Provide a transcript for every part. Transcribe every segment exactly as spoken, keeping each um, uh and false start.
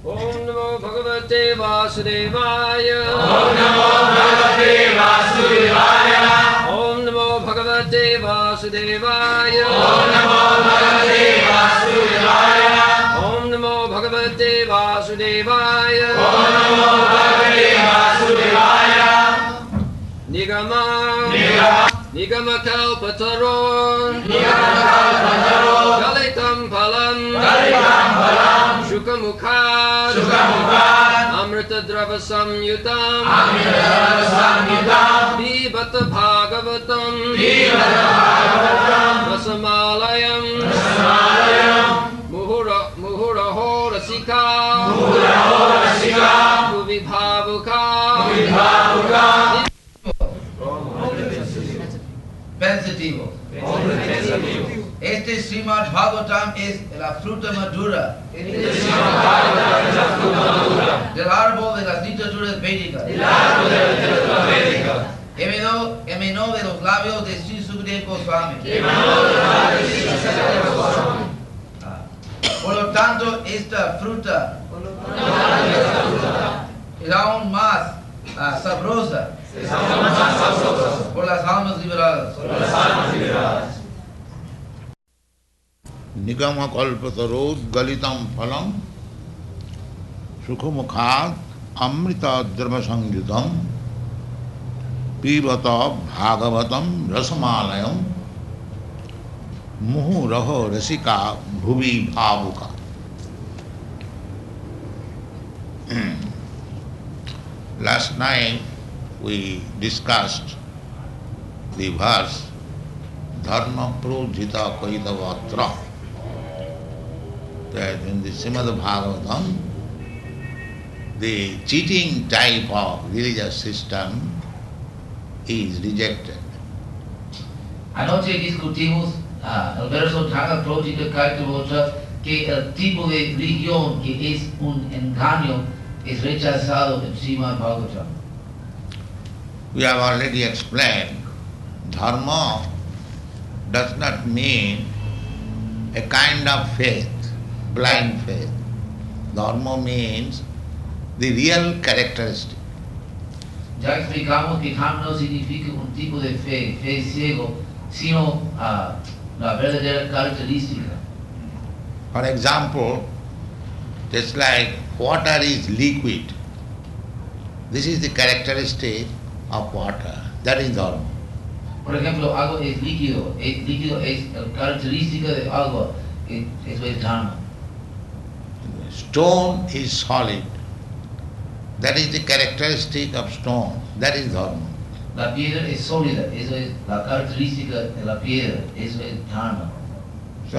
Om Namo Bhagavate Vasudevaya. Om Namo Bhagavate Vasudevaya. Om Namo Bhagavate Vasudevaya. Om Namo Bhagavate Vasudevaya. Om Namo Bhagavate Vasudevaya. Om Namo Bhagavate Vasudevaya. Nigama. Nigama. Nigama Kalpataron. Nigama Kalpataron. Galitam Palam. Galitam Palam. Shukamukha. Shukamukha. Amrita Drava Samyutam. Amrita Drava Samyutam. Pibata Bhagavatam. Pibata Bhagavatam. Rasamalayam. Rasamalayam. Muhura Muhuraho Rasika. Muhuraho Rasika. Bhuvibhavuka. Bhuvibhavuka. Pensativo. Este Srimad Bhagavatam es la fruta madura del árbol de las literaturas védicas. Emanó, emanó de los labios de Sri Sukadeva Goswami. Por lo tanto, esta fruta es aún más uh, sabrosa por las almas liberadas. Nigama kalpatarod galitam phalam sukhamukhat amrita drama sangyutam pibata bhagavatam rasamalayam muhu raho rasika bhuvi bhavuka. Last night we discussed the verse Dharma Prodhita Kaidavatra, that in the Srimad Bhagavatam the cheating type of religious system is rejected. Anoche discutimos uh, el verso Dharma Prodhita Kaidavatra, que el tipo de religión que es un engaño es rechazado en Srimad Bhagavatam. We have already explained, dharma does not mean a kind of faith, blind faith. Dharma means the real characteristic. Ya explicamos que dharma no significa un tipo de fe, fe ciego, sino uh, la verdadera característica. For example, just like water is liquid, this is the characteristic of water, that is dharma. Por ejemplo, agua es líquido, es líquido es la característica de agua, eso es dharma. Stone is solid, that is the characteristic of stone, that is dharma. La piedra es sólida, eso es la característica de la piedra, eso es dharma. So,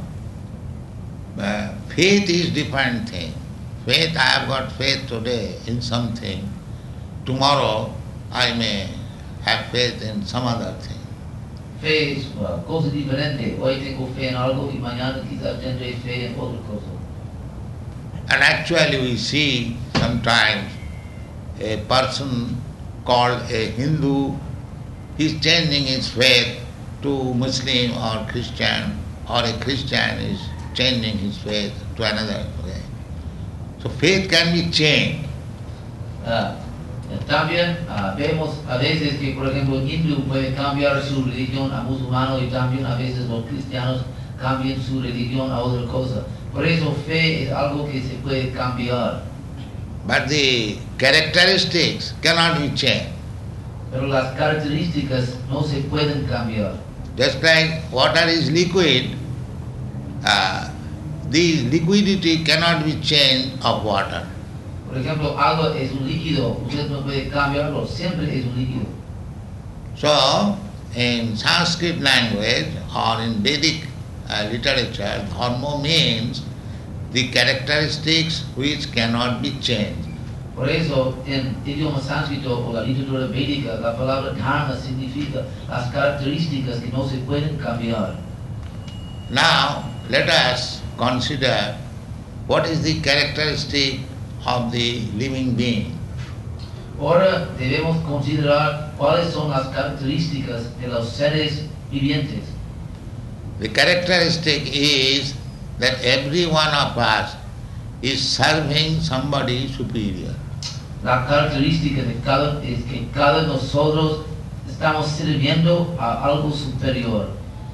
uh, faith is different thing. Faith, I have got faith today in something, tomorrow I may have faith in some other thing. Fe es una cosa diferente. Hoy tengo fe en algo y mañana quizás tendré fe en otra cosa. And actually we see sometimes a person called a Hindu, he is changing his faith to Muslim or Christian, or a Christian is changing his faith to another way. So faith can be changed. Uh, También uh, vemos a veces que, por ejemplo, el hindú puede cambiar su religión a musulmano y también a veces los cristianos cambian su religión a otra cosa. Por eso fe es algo que se puede cambiar. But the characteristics cannot be changed. Pero las características no se pueden cambiar. Just like water is liquid, uh, the liquidity cannot be changed of water. Por ejemplo, agua es un líquido, usted no puede cambiarlo, siempre es un líquido. So, in Sanskrit language or in Vedic uh, literature, dharma means the characteristics which cannot be changed. Por eso, en idioma sánscrito o la literatura védica, la palabra dharma significa las características que no se pueden cambiar. Now, let us consider what is the characteristic of the living being. Ahora debemos considerar cuáles son las características de los seres vivientes. The characteristic is that every one of us is serving somebody superior. La característica de cada es que cada nosotros estamos sirviendo a algo superior.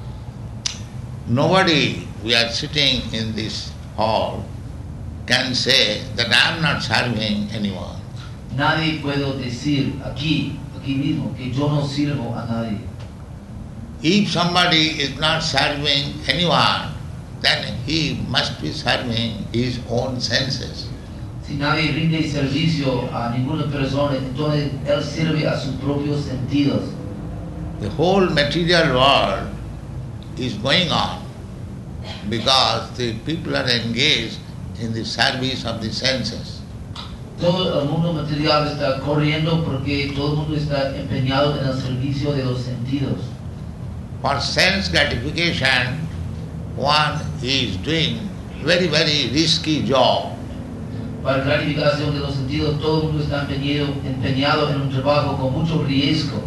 Nobody, we are sitting in this hall, can say that I am not serving anyone. Nadie puede decir aquí, aquí mismo, que yo no sirvo a nadie. If somebody is not serving anyone, then he must be serving his own senses. Si nadie rinde servicio a ninguna persona, entonces él sirve a sus propios sentidos. The whole material world is going on because the people are engaged in the service of the senses. Todo el mundo material está corriendo porque todo el mundo está empeñado en el servicio de los sentidos. For sense gratification, one is doing very, very risky job. Para gratificación de los sentidos, todo el mundo está empeñado, empeñado en un trabajo con mucho riesgo.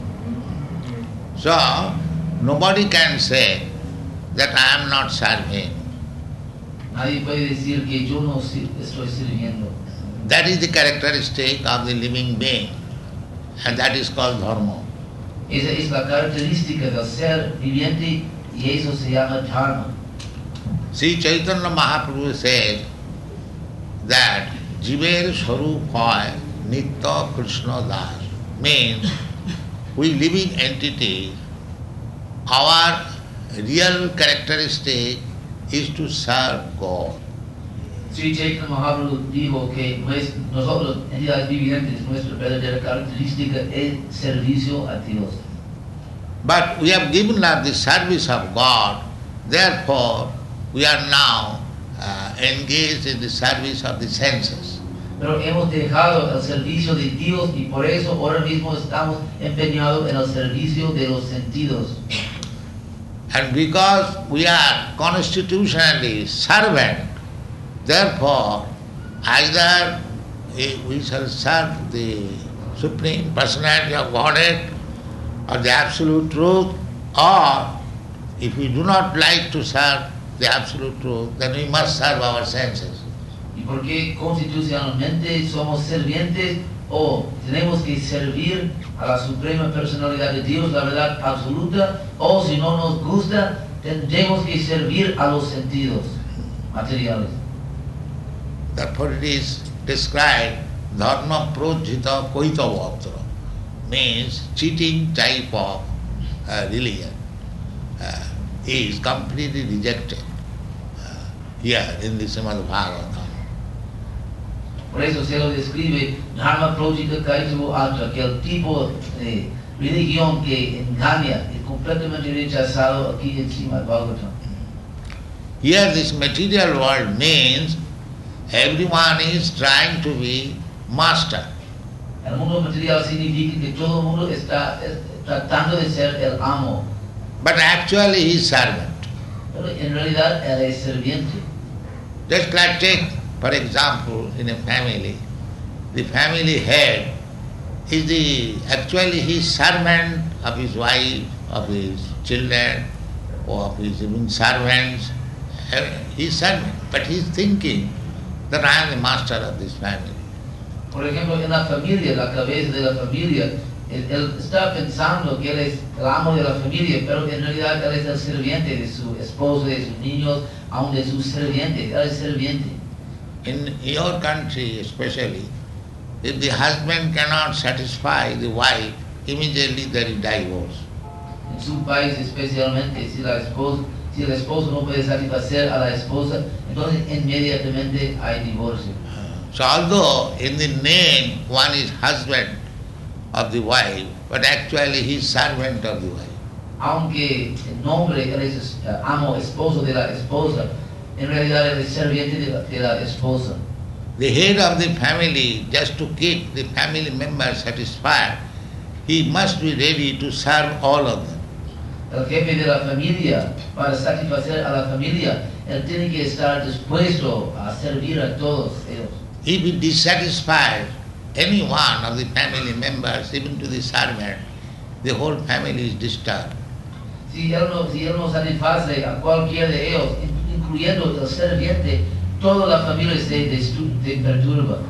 So, nobody can say that I am not serving. Nadie puede decir que yo no sir- estoy sirviendo. That is the characteristic of the living being, and that is called dharma. Esa es la característica del ser viviente y eso se llama dharma. Sri Chaitanya Mahaprabhu said that Jiver Swarup hoy Nitya Krishna Das, means we living entities, our real characteristic is to serve God. Sri Chaitanya Mahaprabhu dijo que nues- nosotros, entidades vivientes, nuestra verdadera característica es servicio a Dios. But we have given up the service of God, therefore we are now uh, engaged in the service of the senses. Pero hemos dejado el servicio de Dios y por eso ahora mismo estamos empeñados en el servicio de los sentidos. And because we are constitutionally servant, therefore either eh, we shall serve the Supreme Personality of Godhead or the Absolute Truth, or if we do not like to serve the Absolute Truth, then we must serve our senses. Y porque constitucionalmente somos servientes o tenemos que servir a la suprema personalidad de Dios, la verdad absoluta, o si no nos gusta, tendremos que servir a los sentidos materiales. Therefore it is described dharma projita koitavatra, means cheating type of uh, religion uh, is completely rejected uh, here in the Srimad Bhagavatam. Por eso se lo describe Dharma Projita Kaitavu Atra, que el tipo de religión que engaña es completamente rechazado aquí en Srimad Bhagavatam. Here this material world means everyone is trying to be master. El mundo material significa que todo el mundo está eh, tratando de ser el amo, But actually he is servant. pero en realidad él es serviente. Just like take, for example, in a family, the family head is the actually he is servant of his wife, of his children, or of his even servants. He is servant, but he is thinking that I am the master of this family. Por ejemplo, en la familia, la cabeza de la familia, él, él está pensando que él es el amo de la familia, pero en realidad él es el serviente de su esposo, de sus niños, aun de sus sirvientes, él es serviente. In your country especially, if the husband cannot satisfy the wife, immediately there is divorce. En su país especialmente, si, la esposa, si el esposo no puede satisfacer a la esposa, entonces inmediatamente hay divorcio. So although in the name one is husband of the wife, but actually he is servant of the wife. Aunque el nombre él es uh, amo, esposo de la esposa, en realidad él es serviente de la, de la esposa. The head of the family, just to keep the family members satisfied, he must be ready to serve all of them. El jefe de la familia, para satisfacer a la familia, él tiene que estar dispuesto a servir a todos ellos. If he dissatisfies any one of the family members, even to the servant, the whole family is disturbed. Si él no, si él no satisface a cualquiera de ellos, incluyendo el serviente, toda la familia se, destru- se perturba.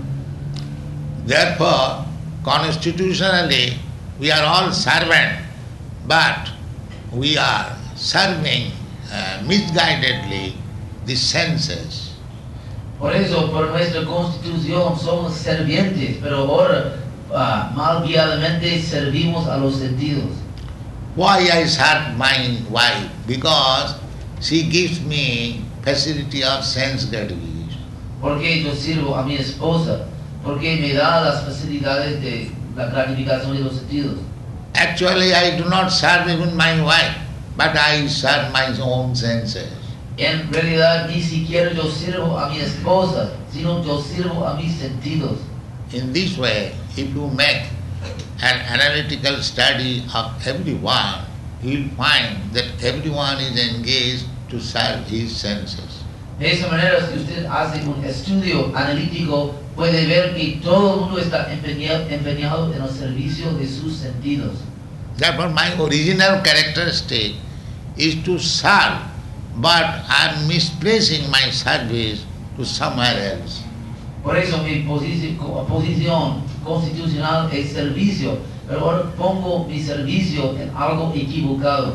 Therefore, constitutionally, we are all servant, but we are serving uh, misguidedly the senses. Por eso, por nuestra constitución somos servientes, pero ahora uh, mal guiadamente servimos a los sentidos. Why I serve my wife? Because she gives me facility of sense gratification. ¿Por qué yo sirvo a mi esposa? Porque me da las facilidades de la gratificación de los sentidos. Actually, I do not serve even my wife, but I serve my own senses. En realidad ni siquiera yo sirvo a mi esposa, sino yo sirvo a mis sentidos. In this way, if you make an analytical study of everyone, you will find that everyone is engaged to serve his senses. De esa manera, si usted hace un estudio analítico, puede ver que todo el mundo está empeñado, empeñado en el servicio de sus sentidos. Therefore, my original characteristic is to serve, but I am misplacing my service to somewhere else. Por eso mi posici- co- posición constitucional es servicio, pero ahora pongo mi servicio en algo equivocado.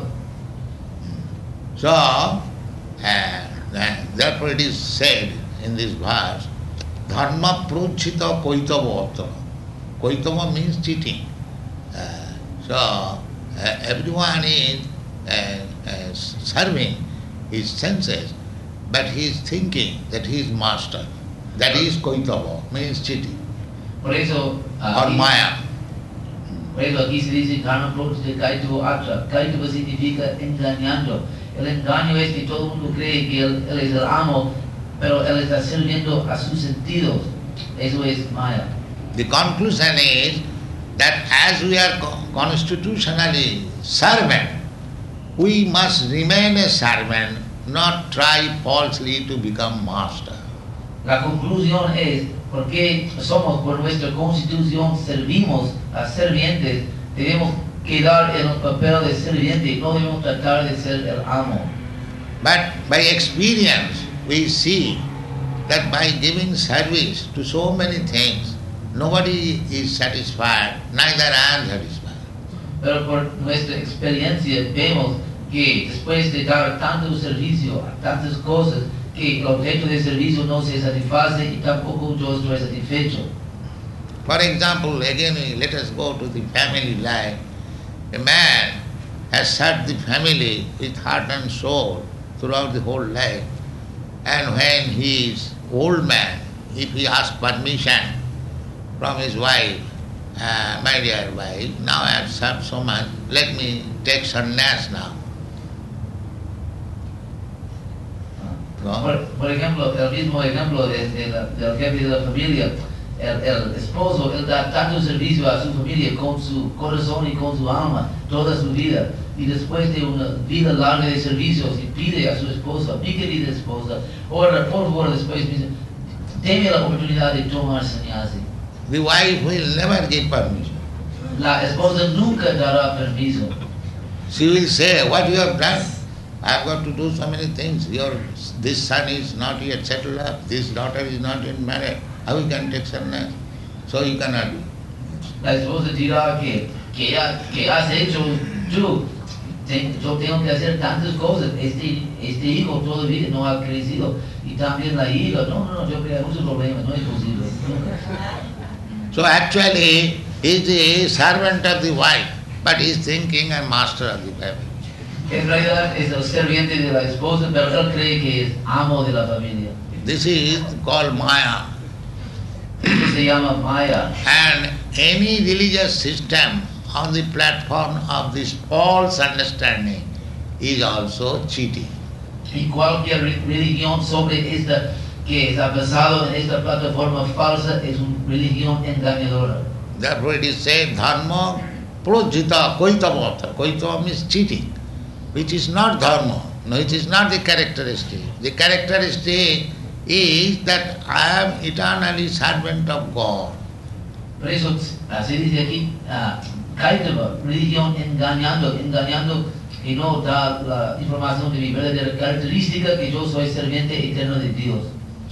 So, uh, uh, therefore it is said in this verse, dharma prochita koitava. Koitava means cheating. Uh, so, uh, everyone is uh, uh, serving his senses, but he is thinking that he is master. That is koitava, means cheating, Por eso, or aquí, maya. por eso aquí se dice karma prochita kaitava atra. Kaitava significa engañando. El engaño es que todo el mundo cree que él, él es el amo, pero él está sirviendo a sus sentidos. Eso es maya. The conclusion is that as we are co- constitutionally servant, we must remain a servant, not try falsely to become master. La conclusión es, porque somos por nuestra constitución servimos a servientes, debemos quedar en el papel de serviente, no debemos tratar de ser el amo. But by experience, we see that by giving service to so many things, nobody is satisfied, neither I am satisfied. Pero por nuestra experiencia vemos que después de dar tanto servicio a tantas cosas, que el objeto de servicio no se satisface y tampoco yo estoy satisfecho. For example, again, let us go to the family life. A man has served the family with heart and soul throughout the whole life. And when he is old man, if he asks permission from his wife, uh, my dear wife, now I have served so much, let me take sannyas now. No? Por, por ejemplo, el mismo ejemplo de, de la, del jefe de la familia, el, el esposo, él da tanto servicio a su familia con su corazón y con su alma toda su vida. Y después de una vida larga de servicios, y pide a su esposa, mi querida esposa, ora, por favor, después dice, deme la oportunidad de tomar sannyasi. The wife will never give permission. La esposa nunca dará permiso. She will say, what you have done? I have got to do so many things. Your this son is not yet settled up, this daughter is not yet married. How you can take sannyas? So you cannot do. La esposa dirá que, que, ya, que has hecho tú. Te- yo tengo que hacer tantas cosas. Este, este hijo todavía no ha crecido. Y también la hija. No, no, no, yo creo muchos problemas. No es posible. So actually, he is the servant of the wife, but he is thinking I'm master of the family. En realidad es el serviente de la esposa, pero él cree que es amo de la familia. This is called Maya. Esto se llama Maya. And any religious system on the platform of this false understanding is also cheating. Y cualquier re- religión sobre esta que está basado en esta plataforma falsa es una religión engañadora. Therefore it is said, dharma projita koitavata. Koitava means cheating, which is not dharma. No, it is not the characteristic. The characteristic is that I am eternally servant of God. Por eso ah, se dice aquí, ah, Kaitava, religión engañando, engañando que no da la información de mi verdadera característica, que yo soy serviente eterno de Dios.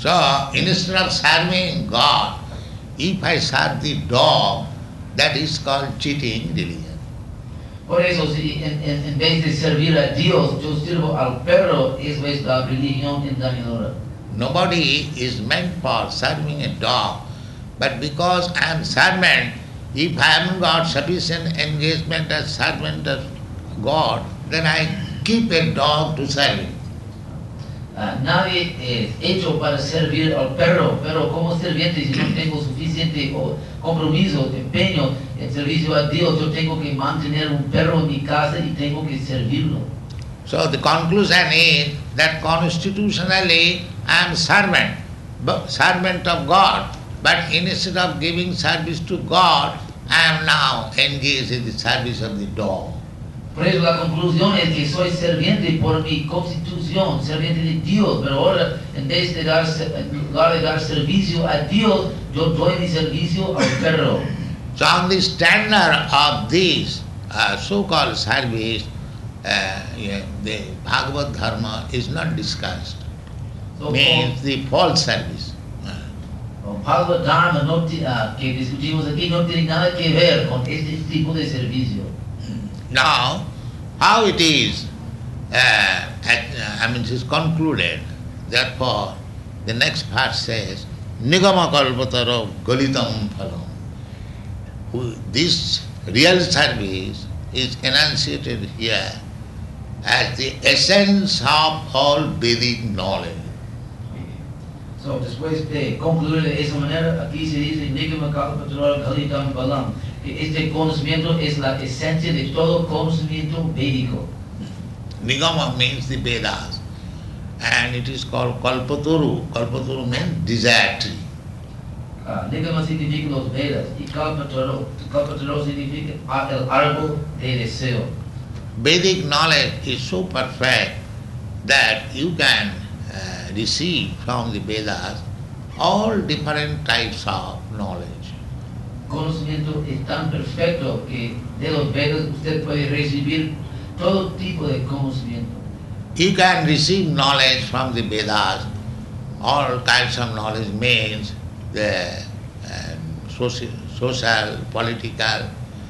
So instead of serving God, if I serve the dog, that is called cheating religion. Por eso, si en, en, en vez de servir a Dios, yo sirvo al perro, eso es la religión engañadora. Nobody is meant for serving a dog, but because I am servant, if I haven't got sufficient engagement as servant of God, then I keep a dog to serve him. Uh, nadie es hecho para servir al perro, pero como sirviente, si no tengo suficiente oh, compromiso, empeño en servicio a Dios, yo tengo que mantener un perro en mi casa y tengo que servirlo. So the conclusion is that constitutionally I am servant, but servant of God, but instead of giving service to God, I am now engaged in the service of the dog. Por eso la conclusión es que soy serviente por mi constitución, serviente de Dios, pero ahora en vez de dar, en lugar de dar servicio a Dios, yo doy mi servicio al perro. So on the standard of this uh, so-called service, uh, yeah, the Bhagavad Dharma is not discussed. So, Means the false service. con Bhagavad Dharma no, uh, que discutimos aquí no tiene nada que ver con este tipo de servicio. Now, how it is, uh, at, uh, I mean, it is concluded, therefore, the next part says, Nigama kalpataro galitam phalam. Who- This real service is enunciated here as the essence of all Vedic knowledge. So, después de concluir de esa manera, aquí se dice, Nigama Kalpatara Galitam Balam, que este conocimiento es la esencia de todo conocimiento védico. Nigama means the Vedas, and it is called kalpataru. Kalpataru means desire tree. Uh, Nigama significa los Vedas y Kalpataro, Kalpataro significa el árbol de deseo. Vedic knowledge is so perfect that you can uh, receive from the Vedas all different types of knowledge. Conocimiento es tan perfecto que de los Vedas usted puede recibir todo tipo de conocimiento. You can receive knowledge from the Vedas, all kinds of knowledge means the um, social, social, political,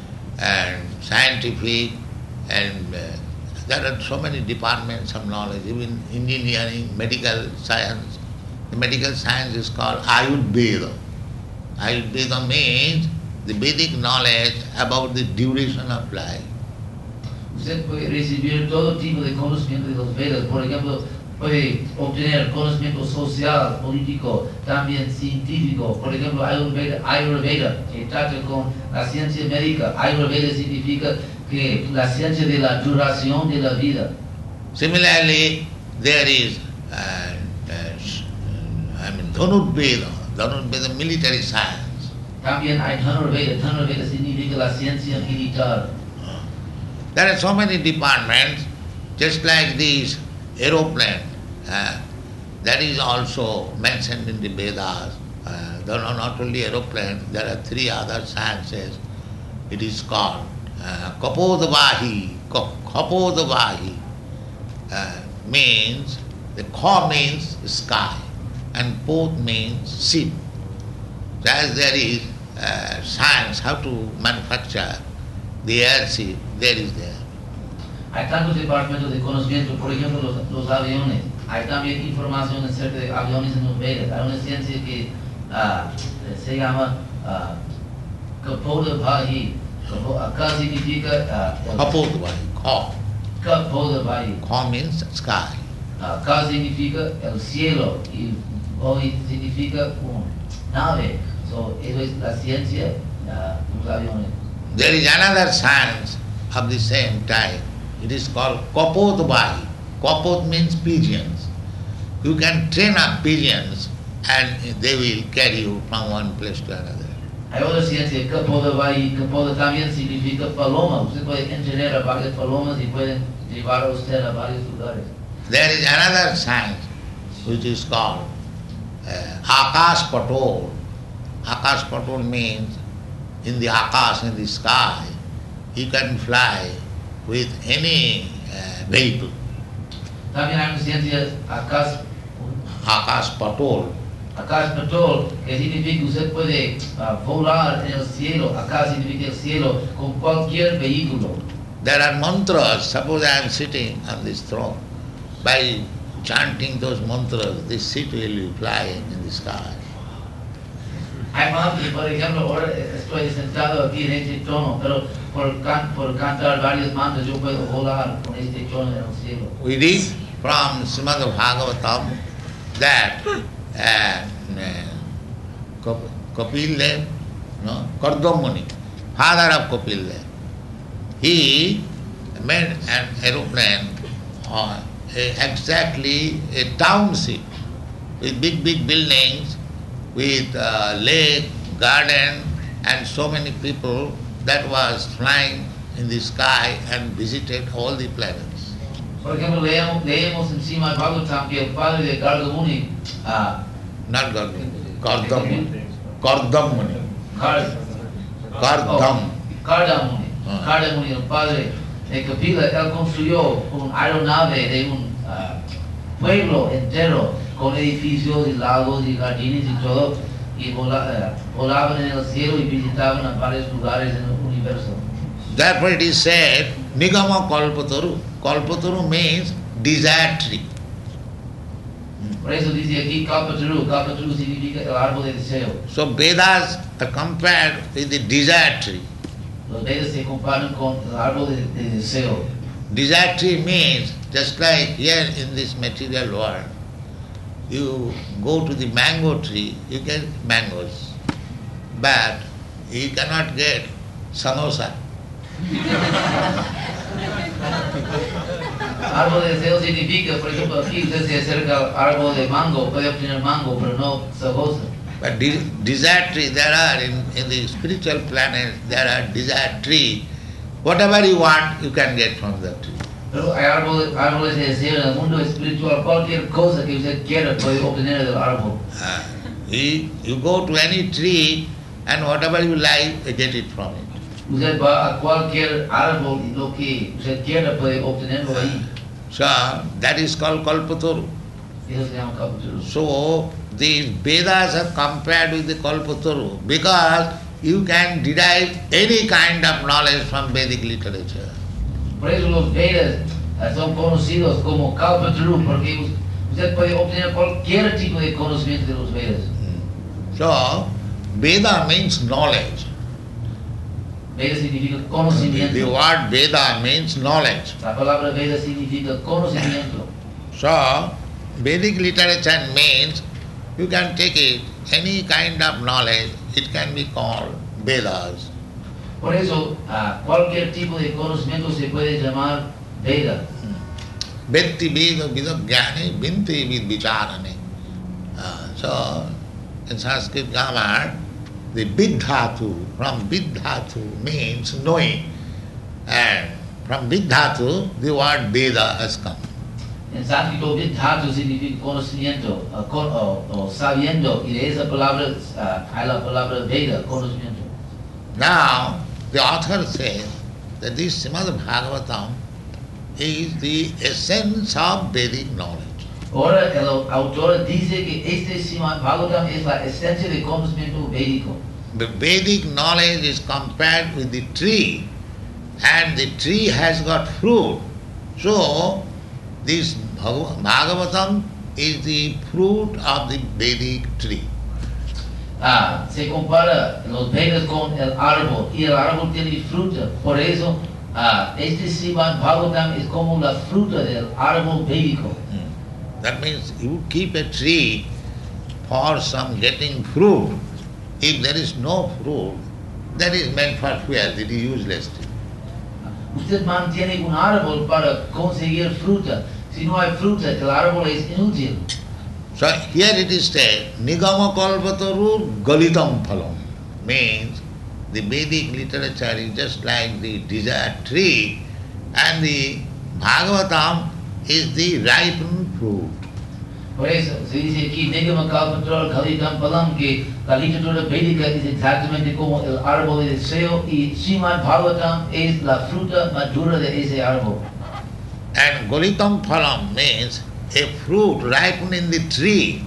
and scientific, and uh, there are so many departments of knowledge, even engineering, medical science. The medical science is called Ayurveda. Ayurveda means the Vedic knowledge about the duration of life. Usted puede recibir todo tipo de conocimiento de los Vedas, por ejemplo, puede obtener conocimiento social, político, también científico. Por ejemplo, Ayurveda, Ayurveda que trata con la ciencia médica. Ayurveda significa que la ciencia de la duración de la vida. Similarly, there is, uh, uh, I mean, Dhanurveda, Dhanurveda military science. También hay Dhanurveda. Dhanurveda significa la ciencia militar. There are so many departments, just like this aeroplane, uh, that is also mentioned in the Vedas. Uh, there are not only aeroplane, there are three other sciences. It is called uh, Kapodavahi. Kapodavahi uh, means, the Ka means sky and Pod means ship. As there is uh, science how to manufacture the airship, there is there. Hay tantos departamentos de conocimiento, por ejemplo, los, los aviones. Hay también información acerca de aviones en los Vedas. Hay una ciencia que uh, se llama uh, Kapodavahi. Kapo- Acá significa uh, Kapodavahi, Ka. Kapodavahi. Ka means sky. Acá significa el cielo y hoy significa un nave. So, eso es la ciencia uh, de los aviones. There is another science of the same type. It is called Kapodavahi. Kapod means pigeons. You can train up pigeons and they will carry you from one place to another. Hay otra ciencia, Kapodavahi. Kapoda también significa paloma. Usted puede entrenar a varias palomas y pueden llevar a usted a varios lugares. There is another science which is called uh, Akash Patol. Akash Patol means in the Akash, in the sky, you can fly with any uh, vehicle. También hay una ciencia, Akash, Akash Patol. Akash Patrol, que significa que usted puede uh, volar en el cielo. Akash significa el cielo con cualquier vehículo. There are mantras. Suppose I am sitting on this throne. By chanting those mantras, this seat will be flying in the sky. Hay mantras, por ejemplo, ahora estoy sentado aquí en este trono, pero por, can, por cantar varios mantras yo puedo volar con este trono en el cielo. We read from Srimad Bhagavatam that uh, uh, Kapil Dev, no, Kardam Muni, father of Kapil Dev, he made an aeroplane, uh, exactly a township with big, big buildings, with uh, lake, garden, and so many people that was flying in the sky and visited all the planets. Por ejemplo, leemos, leemos encima del Bhagavatam que el padre de Garga Muni, uh, Not Gardam, Kardam Muni. Kardam Muni. Kard, Kardam. Kardam Muni, Ah. Kardam Muni, el padre de Kapila, él construyó una aeronave de un uh, pueblo entero con edificios y lagos y jardines y todo, y vola, uh, volaban en el cielo y visitaban a varios lugares en el universo. Therefore it is said, Nigama Kalpataru. Kalpataru means desire tree. Por eso dice aquí Kalpataru, Kalpataru significa el árbol de deseo. So Vedas are compared with the desire tree. Los Vedas se comparan con el árbol de, de deseo. Desire tree means, just like here in this material world, you go to the mango tree, you get mangoes, but you cannot get samosa. Árbol de deseo significa, por ejemplo, aquí usted se acerca al árbol de mango, puede obtener mango, pero no sabosa. But de- desire tree, there are in, in the spiritual planet, there are desire tree. Whatever you want, you can get from the tree. Pero hay árboles, árboles de deseo en el mundo espiritual, cualquier cosa que usted quiera puede obtener del árbol. Uh, you, you go to any tree and whatever you like, you get it from it. Usted va a cualquier árbol y lo que usted quiera puede obtenerlo ahí. So that is called Kalpataru. Eso se llama Kalpataru. So these Vedas are compared with the Kalpataru because you can derive any kind of knowledge from Vedic literature. Por eso los Vedas uh, son conocidos como Kalpataru, porque usted puede obtener cualquier tipo de conocimiento de los Vedas. So Veda means knowledge. Veda significa The, conocimiento. the word Veda means knowledge. La palabra Veda significa conocimiento. So Vedic literature means you can take it, any kind of knowledge, it can be called Vedas. Por eso, uh, cualquier tipo de conocimiento se puede llamar Veda. Vetti Veda Vidagyani Vinti Vid Vicharane. Uh, so in Sanskrit grammar, the Vidhatu, from Vidhatu means knowing. And from Vidhatu, the word Veda has come. En sánscrito, vidhatu significa conocimiento, uh, con, o, o sabiendo, y de esa palabra uh, hay la palabra Veda, conocimiento. Now, the author says that this Srimad Bhagavatam is the essence of Vedic knowledge. Ahora el autor dice que este Srimad Bhagavatam es la esencia de conocimiento védico. The Vedic knowledge is compared with the tree, and the tree has got fruit. So, this Bhagav- Bhagavatam is the fruit of the Vedic tree. Ah, se compara los Vedas con el árbol, y el árbol tiene fruta. Por eso, ah, este Srimad Bhagavatam es como la fruta del árbol védico. That means you keep a tree for some getting fruit. If there is no fruit, that is meant for fuel, it is useless. Usted mantiene un árbol para conseguir fruta. Si no hay fruta, el árbol es inútil. So here it is said, Nigama Kalpataru Galitam Phalam, means the Vedic literature is just like the desire tree, and the Bhagavatam is the ripened fruit. Por eso se dice aquí, Nigama Kalpataru Galitam Phalam, que la literatura védica es exactamente como el árbol de deseo, y Srimad Bhagavatam es la fruta madura de ese árbol. And Galitam Phalam means a fruit ripened in the tree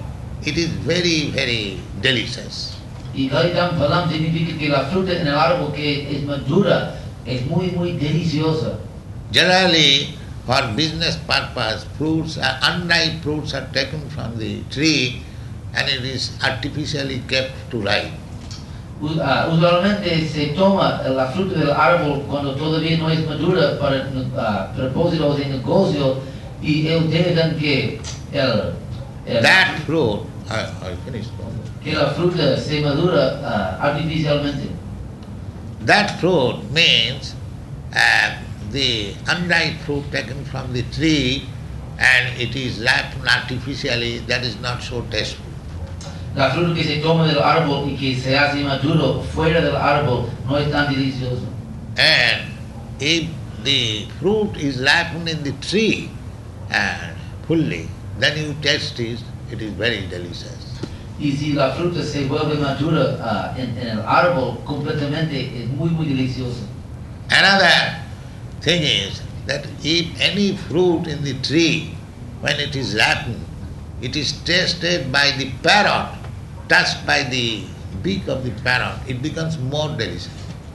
it is very, very delicious. Y Gaitam Phalam significa que la fruta en el árbol que es madura es muy, muy deliciosa. Generally, for business purpose, fruits, are, unripe fruits are taken from the tree and it is artificially kept to ripe. U- ah, usualmente se toma la fruta del árbol cuando todavía no es madura para ah, propósitos de negocio y ellos dejan que, el, el- That fruit, I, I finished. que la fruta se madura ah, artificialmente. That fruit means uh, the unripe fruit taken from the tree and it is ripened artificially, that is not so tasteful. La fruta que se toma del árbol y que se hace maduro fuera del árbol no es tan delicioso. And if the fruit is ripened in the tree and fully, then you taste it, it is very delicious. Y si la fruta se vuelve madura ah, en, en el árbol completamente es muy muy delicioso. Another thing is that if any fruit in the tree, when it is ripened, it is tasted by the parrot, touched by the beak of the parrot, it becomes more delicious.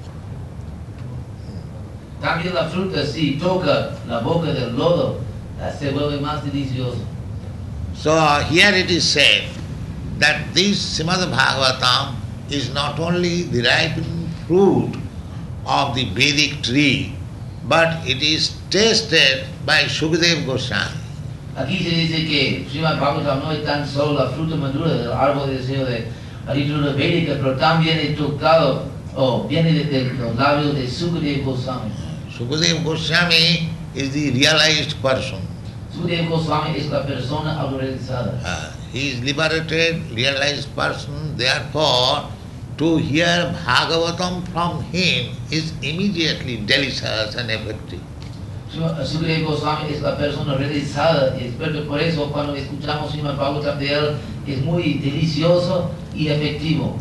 También la fruta si toca la boca del lodo ah, se vuelve más delicioso. So here it is said that this Srimad Bhagavatam is not only the ripened fruit of the Vedic tree, but it is tasted by Sukadeva Goswami. Aquí se dice que Srimad Bhagavatam no es tan solo la fruta madura del árbol de deseo de la literatura védica, pero también es tocado o viene de, de los labios de Sukadeva Goswami. Sukadeva Goswami is the realized person. Sukadeva Goswami es la persona autorrealizada. Uh, he is liberated, realized person, therefore to hear Bhagavatam from him is immediately delicious and effective. Sukadeva Goswami es la persona realizada y experto, por eso cuando escuchamos Srimad Bhagavatam de él es muy delicioso y efectivo.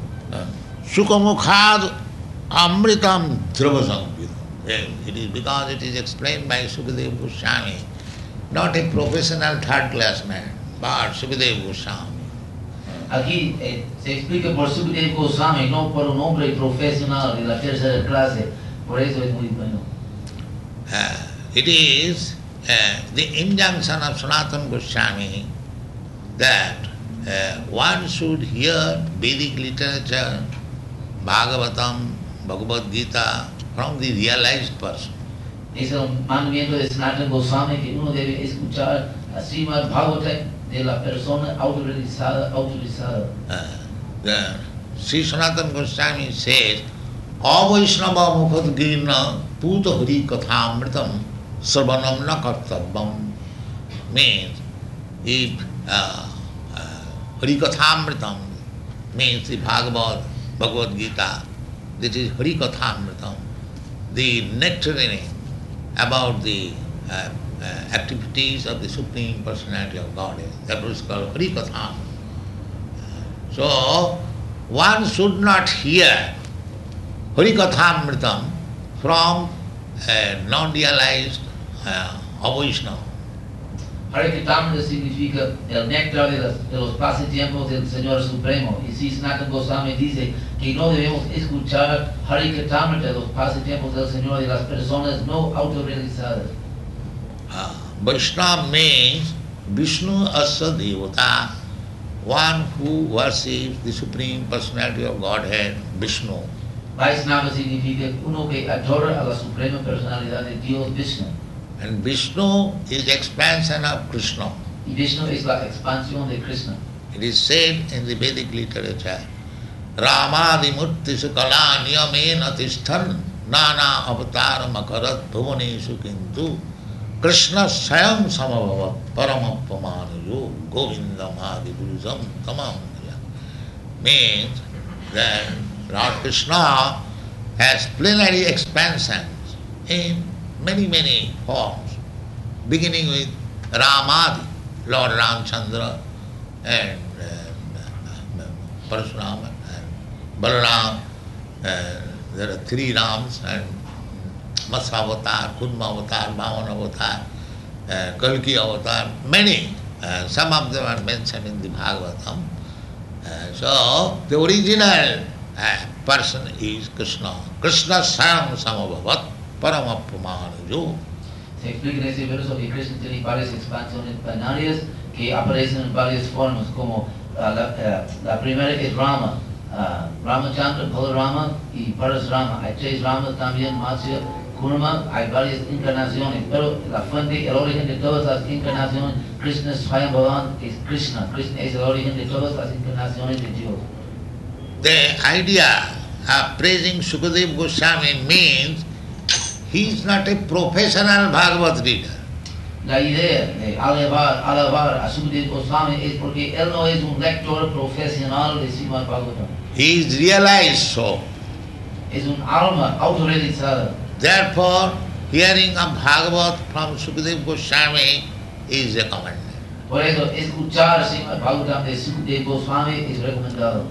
Sukamukhad amritam dhravasampidam. It is because it is explained by Sukadeva Goswami, not a professional third class man, but Sukadeva Goswami. Aquí eh, se explica por Sukadeva Goswami, no por un hombre profesional de la tercera clase, por eso es muy bueno. Uh, it is uh, the injunction of Sanatana Goswami that uh, one should hear Vedic literature, Bhagavatam, Bhagavad Gita from the realized person. Es el mandamiento de Sanatana Goswami que uno debe escuchar a Srimad Bhagavatam de la persona autorizada. autorizada. Uh, the Sri Sanatana Goswami says, Avaishnava mukhat girna puta hari kathamritam sarvanam na kartabam. Means, if uh, uh, hari kathamritam means the Bhagavad, Bhagavad Gita, that is hari kathamritam, the nectarine about the uh, uh, activities of the Supreme Personality of Godhead. That was called Hari Katham. So, one should not hear Hari Kathamritam from a non-realized uh, Avaishnava. Harikatamrita significa el néctar de, las, de los pasatiempos del Señor Supremo. Y si Sanatana Goswami dice que no debemos escuchar Harikatamrita, los pasatiempos del Señor, de las personas no autorrealizadas. Uh, Vaishnava means Vishnu Asa Devata, one who worships the Supreme Personality of Godhead, Vishnu. Vaishnava significa uno que adora a la Suprema Personalidad de Dios, Vishnu. And Vishnu is expansion of Krishna. Y Vishnu es la expansión de Krishna. It is said in the Vedic literature, Ramadimurti Sukala Niyamena Tishthan Nana Avataram Akarat Bhuvaneshu Kintu Krishna Sayam Samabhava Paramapamanayo Govindam Adipurusam Tamamaya. Means that Lord Krishna has plenary expansions in many, many forms, beginning with Ramadi, Lord Ramchandra, and uh, Parashurama, and Balaram. Uh, there are three Rams, and Matsya Avatar, Kudma Avatar, Bhavan Avatar, uh, Kalki Avatar, many. Uh, some of them are mentioned in the Bhagavatam. Uh, so the original uh, person is Krishna. Krishna Sayam Samabhavat Paramapumanujo. Se explica en ese verso que Krishna tiene varias expansiones binarias que aparecen en varias formas, como uh, la, uh, la primera es Rama, uh, Ramachandra, Balarama y Parasrama. Hay tres Ramas también, Matsya, Kurma, hay varias encarnaciones, pero la fuente, el origen de todas las encarnaciones, Krishna Swayam Bhavan es Krishna. Krishna es el origen de todas las encarnaciones de Dios. The idea of praising Sukadeva Goswami means he is not a professional Bhagavad reader. La idea de alabar, alabar a Sukadeva Goswami es porque él no es un lector profesional de Srimad Bhagavatam. He is realized so. Es un alma autorrealizada. Therefore, hearing of Bhagavat from Sukadeva Goswami is recommended. Por eso, escuchar Srimad Bhagavatam de Sukadeva Goswami es recomendado.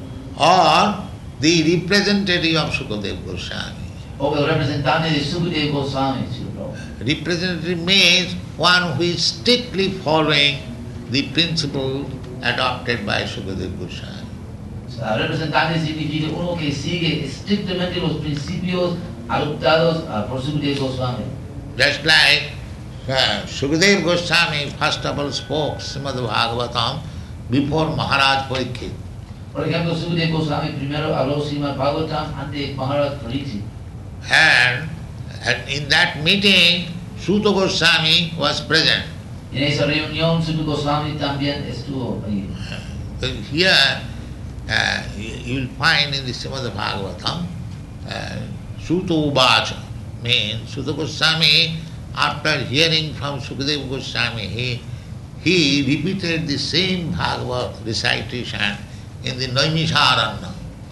Or the representative of Sukadeva Goswami. O el representante de Sukadeva Goswami, Srila Prabhupada. Representative means one who is strictly following the principle adopted by Sukadeva Goswami. Uh, representante significa uno que sigue estrictamente los principios adoptados uh, por Sukadeva Goswami. Just like uh, Sukadeva Goswami first of all spoke Srimad Bhagavatam before Maharaj Parikshit. Por ejemplo, Sukadeva Goswami primero habló Srimad Bhagavatam ante Maharaj Parikshit. And, and in that meeting, Suta Goswami was present. En esa reunión, Sukadeva Goswami también estuvo ahí. Uh, here, uh, you will find in the Srimad Bhagavatam, uh, Suta Uvacha means Suta Goswami, after hearing from Sukadeva Goswami, he, he repeated the same Bhagavad recitation in the Naimisharanya.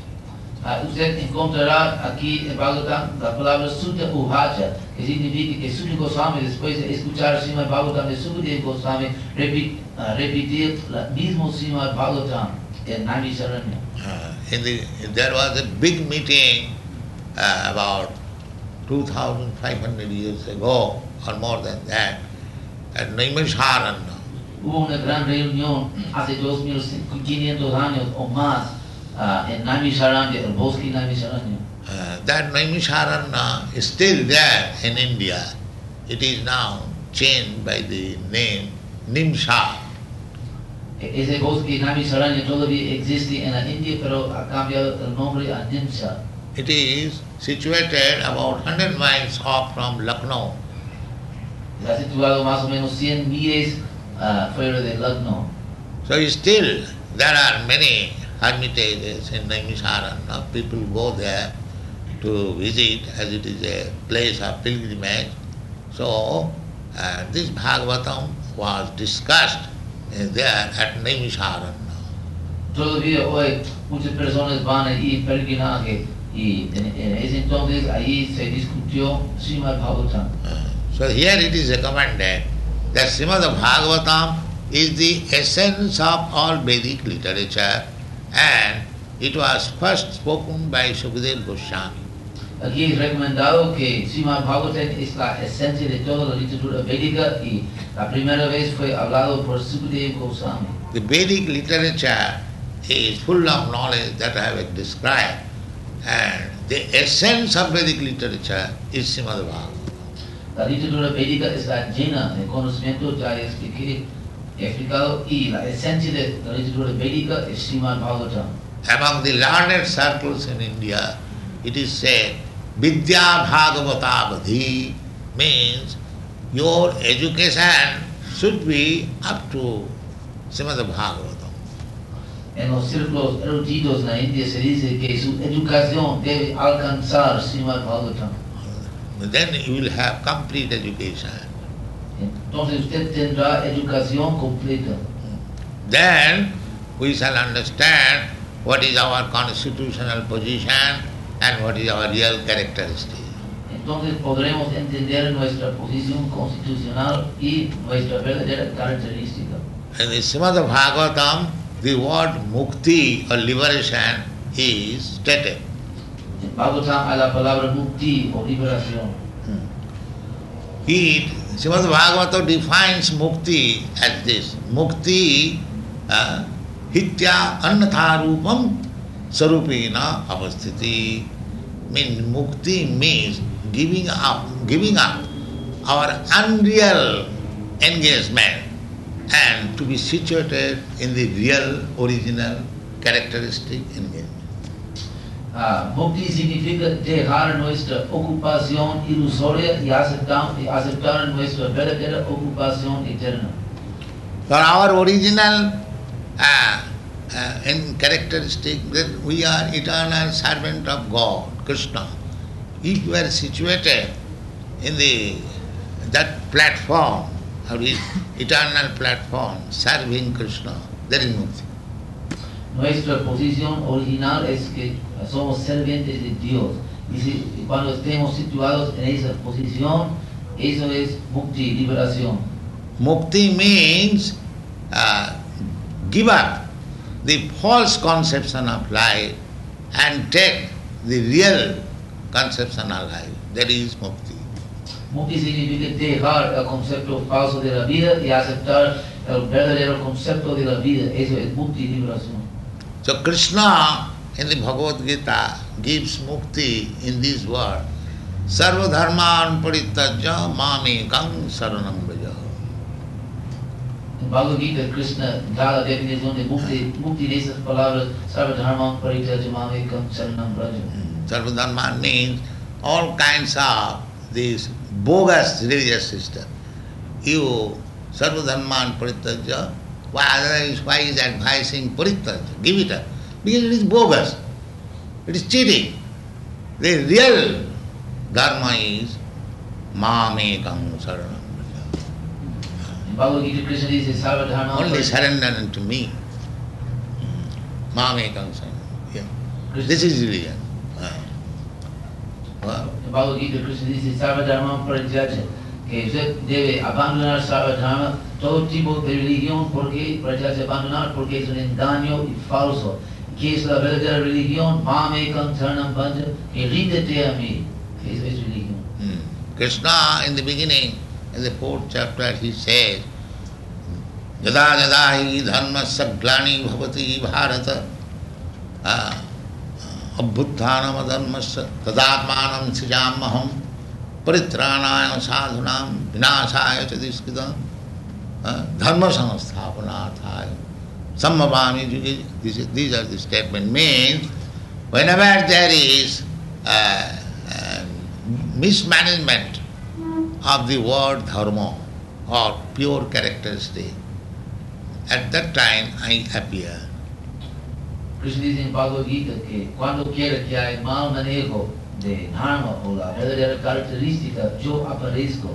Uh, usted encontrará aquí en Bhagavatam la palabra Sutta Uvacha, que significa que Sukadeva Goswami, después de escuchar Srimad Bhagavatam de Sukadeva Goswami, repetir, uh, repetir el mismo Srimad Bhagavatam en Naimisharanya. Uh, in the, there was a big meeting uh, about two thousand five hundred years ago, or more than that, at Naimisharanya. Hubo una gran reunión hace dos mil quinientos años o más uh, en Naimisharanya, el bosque Naimisharanya. Uh, that Naimisharanya is still there in India. It is now changed by the name Nimsha. Ese bosque Naimisharanya todavía existe en la India, pero ha cambiado el nombre a Nimsha. It is situated about one hundred miles off from Lucknow. Está situado más o menos cien millas uh, fuera de Lucknow. So still there are many hermitages in Naimisharanya. People go there to visit as it is a place of pilgrimage. So uh, this Bhagavatam was discussed uh, there at Naimisharanya. Todavía hoy muchas personas van allí en peregrinaje y en, en ese entonces allí se discutió Srimad Bhagavatam. Uh, so here it is recommended that Srimad Bhagavatam is the essence of all Vedic literature, and it was first spoken by Sukadeva Goswami. Aquí es recomendado que Srimad Bhagavatam es la esencia de toda la literatura védica y la primera vez fue hablado por Sukadeva Goswami. The Vedic literature is full of knowledge that I have described, and the essence of Vedic literature is Srimad Bhagavatam. La literatura védica está llena de conocimiento, ya expliqué, he explicado, y la esencia de la literatura védica es Srimad Bhagavatam. Among the learned circles in India, it is said, Vidya Bhagavata Vadhi means your education should be up to Srimad Bhagavatam. En los círculos eruditos en la India se dice que su educación debe alcanzar Srimad Bhagavatam. Then you will have complete education. Entonces usted tendrá educación completa. Then we shall understand what is our constitutional position and what is our real characteristic. Entonces podremos entender nuestra posición constitucional y nuestra verdadera característica. In the Srimad Bhagavatam, the word mukti or liberation is stated. En Bhagavatam hay la palabra mukti o liberación. He, Srimad Bhagavatam defines mukti as this. Mukti, uh, hitya annatha rupam sarupena avasthiti. Means mukti means giving up, giving up our unreal engagement and to be situated in the real, original, characteristic engagement. Ah, mukti significa dejar nuestra ocupación ilusoria y aceptar, y aceptar nuestra verdadera ocupación eterna. For our original uh, uh, and characteristic that we are eternal servant of God, Krishna. If you are situated in the that platform, or the eternal platform, serving Krishna, there is mukti. Nuestra posición original es que somos sirvientes de Dios. Y si, cuando estemos situados en esa posición, eso es mukti, liberación. Mukti means uh, give up the false conception of life and take the real conception of life. That is mukti. Mukti significa dejar el concepto falso de la vida y aceptar el verdadero concepto de la vida. Eso es mukti, liberación. So Krishna in the Bhagavad Gita gives mukti in this word. Sarva dharman parityajya mamekam saranam vraja. En Bhagavad Gita, Krishna da la definición de mukti, mukti de esas palabras, sarva dharman parityajya mamekam saranam vraja. Sarva dharman means all kinds of this bogus religious system. You sarva dharman parityajya. Why otherwise why is advising parityajya? Give it up. Because it is bogus. It is cheating. The real dharma is mamekam saranam vraja. En Bhagavad Gita, Krishna dice sarva dharman Only parityajya. surrender unto me. Mamekam saranam. Yeah. This is religion. Ah. Well, En Bhagavad Gita, Krishna dice sarva dharman parityajya, que usted debe abandonar sarva dharma, todo tipo de religión, porque parityajya abandonar, porque es un engaño y falso. ¿Qué es la verdadera religión? Mamekam saranam vraja, que ríndete a mí. Eso es religión. mm. Krishna in the beginning, in the fourth chapter, he says, Yada yada hi dharmasya glani bhavati bharata abbuddhanam adharmasya tadatmanam srijamaham paritranaya sadhunam vinasaya chadiskridam dharma samasthapanarthaya samavami yuge. These are the statements. Means, whenever there is uh, uh, mismanagement of the word dharma or pure characteristic, at that time I appear. Krishna dice en Bhagavad Gita que cuando quiera que haya mal manejo de dharma o la verdadera característica, yo aparezco.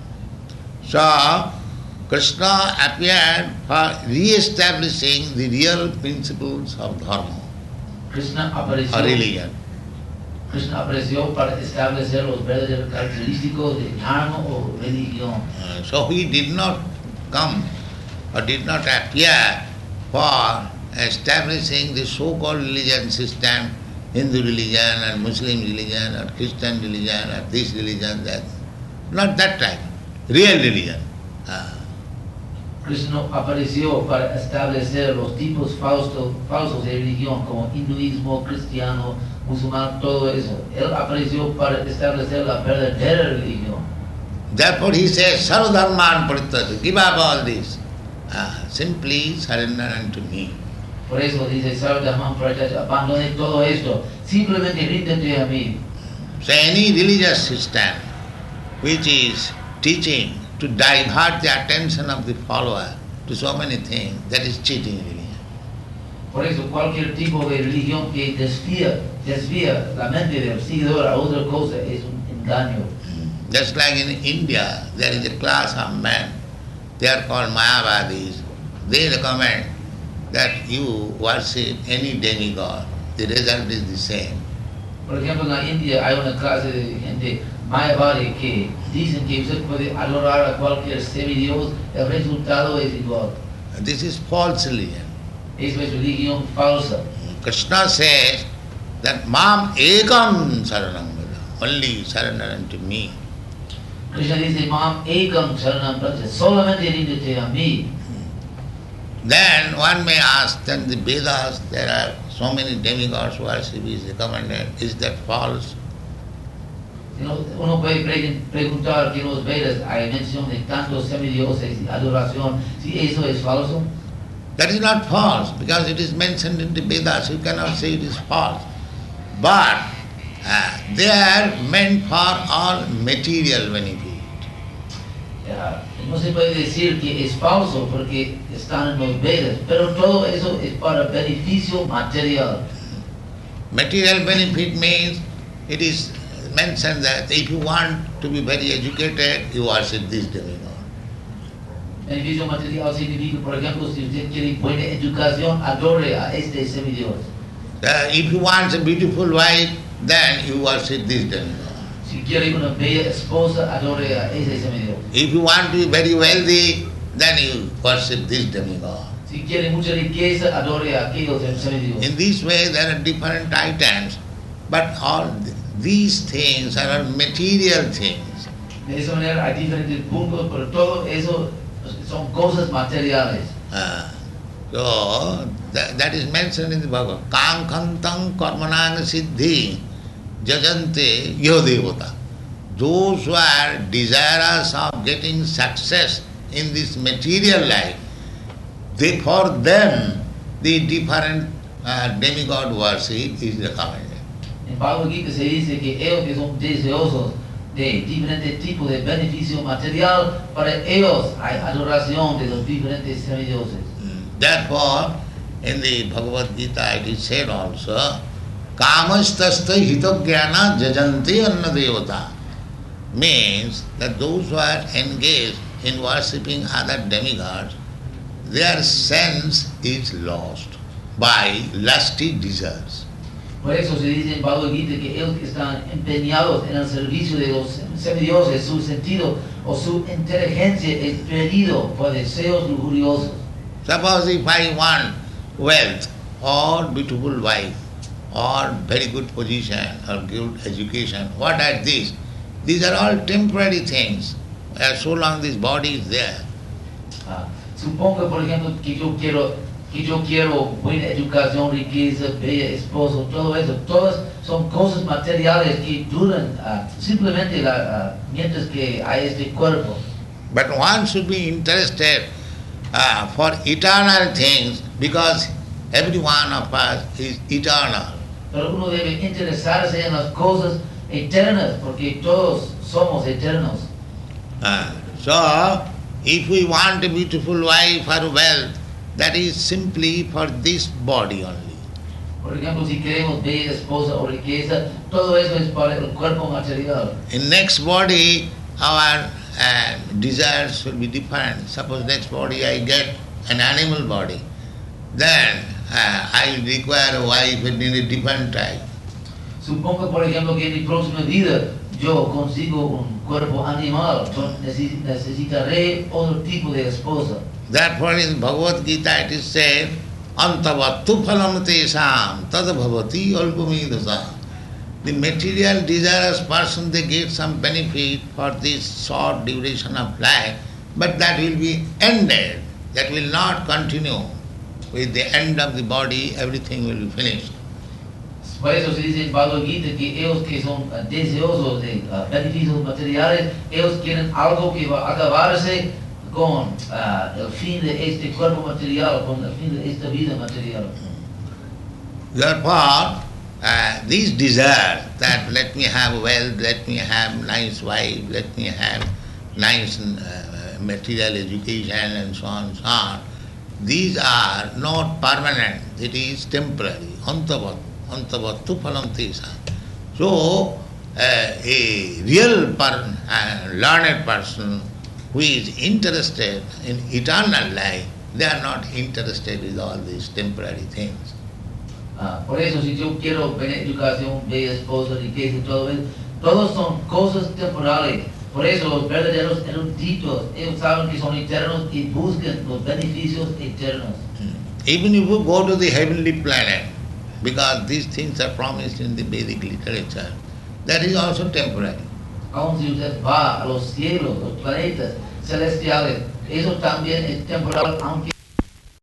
So, Krishna appeared for re-establishing the real principles of dharma Krishna or apareció, religion. Krishna apareció para establecer los verdaderos característicos de dharma o religión. Uh, so he did not come or did not appear for establishing the so-called religion system, Hindu religion and Muslim religion or Christian religion or this religion, that. Not that type. Real religion. Uh, Krishna apareció para establecer los tipos falsos, falsos de religión como hinduismo, cristiano, musulmán, todo eso. Él apareció para establecer la verdadera religión. Therefore he says, Sarva dharman parityajya, give up all this. Uh, simply surrender unto me. Por eso dice sarva dharman parityajya, abandone todo esto, simplemente ríndete a mí. So any religious system which is teaching to divert the attention of the follower to so many things, that is cheating religion. Por eso cualquier tipo de religión que desvía, desvía la mente del seguidor a otra cosa es un engaño. Just like in India, there is a class of men, they are called Mayavadis. They recommend that you worship any demigod. The result is the same. Por ejemplo, en la India hay una clase de gente mayavadi que dicen que usted puede adorar a cualquier semidios, el resultado es igual. This is false religion. Eso es religión falsa. Krishna says that Mam Ekam Saranam Vraja, only surrender unto me. Krishna dice, Mam ekam saranam vraja, solamente ríndete a mí. Then one may ask, then the Vedas, there are so many demigods worship is recommended. Is that false? Si no- Uno puede pre- preguntar que en los Vedas hay mención de tantos semidioses y adoración, si eso es falso. That is not false, because it is mentioned in the Vedas. You cannot say it is false. But uh, they are meant for all material benefit. Ya, no se puede decir que es falso porque están en los Vedas, pero todo eso es para beneficio material. Material benefit means it is mentioned that if you want to be very educated, you worship this demigod. Beneficio material significa, por ejemplo, si usted quiere buena educación, adore a este semidios. Uh, if you want a beautiful wife, then you worship this demigod. Si quiere una bella esposa, adore a ese semidios. If you want to be very wealthy, then you worship this demigod. Si quiere mucha riqueza, adore a aquellos semidios. In this way, there are different items, but all th- these things are all material things. De esa manera hay diferentes puntos, pero todo eso son cosas materiales. Uh, so, tha- that is mentioned in the Bhagavad. Kankantang karmanang siddhi jajante yodevata. Those who are desirous of getting success in this material life, they, for them, the different uh, demigod worship is recommended. En Bhagavad Gita se dice que ellos que son deseosos de diferentes tipos de beneficio material, para ellos hay adoración de los diferentes semidioses. Mm. Therefore, in the Bhagavad Gita it is said also, Kamastasta hitogyana jajanti anna devata. Means that those who are engaged in worshipping other demigods, their sense is lost by lusty desires. Por eso se dice en Bhagavad Gita que ellos que están empeñados en el servicio de los semidioses, su sentido o su inteligencia es perdido por deseos lujuriosos. Suppose if I want wealth or beautiful wife or very good position or good education, what are these? These are all temporary things. Uh, so long this body is there. Ah, supongo, por ejemplo, que yo quiero que yo quiero buena educación, riqueza, bella esposo, todo eso, todas son cosas materiales que duran ah, simplemente la, ah, mientras que hay este cuerpo. But one should be interested uh, for eternal things, because every one of us is eternal. Pero uno debe interesarse en las cosas eternas, porque todos somos eternos. Uh, so, if we want a beautiful wife or wealth, that is simply for this body only. Por ejemplo, si queremos bella esposa o riqueza, todo eso es para el cuerpo material. In next body, our uh, desires will be different. Suppose next body I get an animal body, then uh, I will require a wife in a different type. Supongo, por ejemplo, que en mi próxima vida yo consigo un cuerpo animal, yo necesi- necesitaré otro tipo de esposa. Therefore in Bhagavad Gita it is said, Antavattu phalam tesam tad bhavati alpamidasa. The material desirous person, they get some benefit for this short duration of life, but that will be ended. That will not continue. With the end of the body, everything will be finished. Por eso se dice en Bhagavad Gita que ellos que son ah, deseosos de ah, beneficios materiales, ellos quieren algo que va a acabarse con ah, el fin de este cuerpo material, con el fin de esta vida material. Therefore, uh, these desires that let me have wealth, let me have nice wife, let me have nice uh, material education and so on and so on, these are not permanent, it is temporary. Antavat, antavattu phalam tesa. So, uh, a real per, uh, learned person who is interested in eternal life, they are not interested with all these temporary things. Ah, por eso, si yo quiero buena educación, bella esposa, riqueza y todo eso, todos son cosas temporales. Por eso los verdaderos eruditos, ellos saben que son eternos y buscan los beneficios eternos. Even if you go to the heavenly planet, because these things are promised in the Vedic literature, that is also temporary. Aun si usted va a los cielos, los planetas celestiales, eso también es temporal, aunque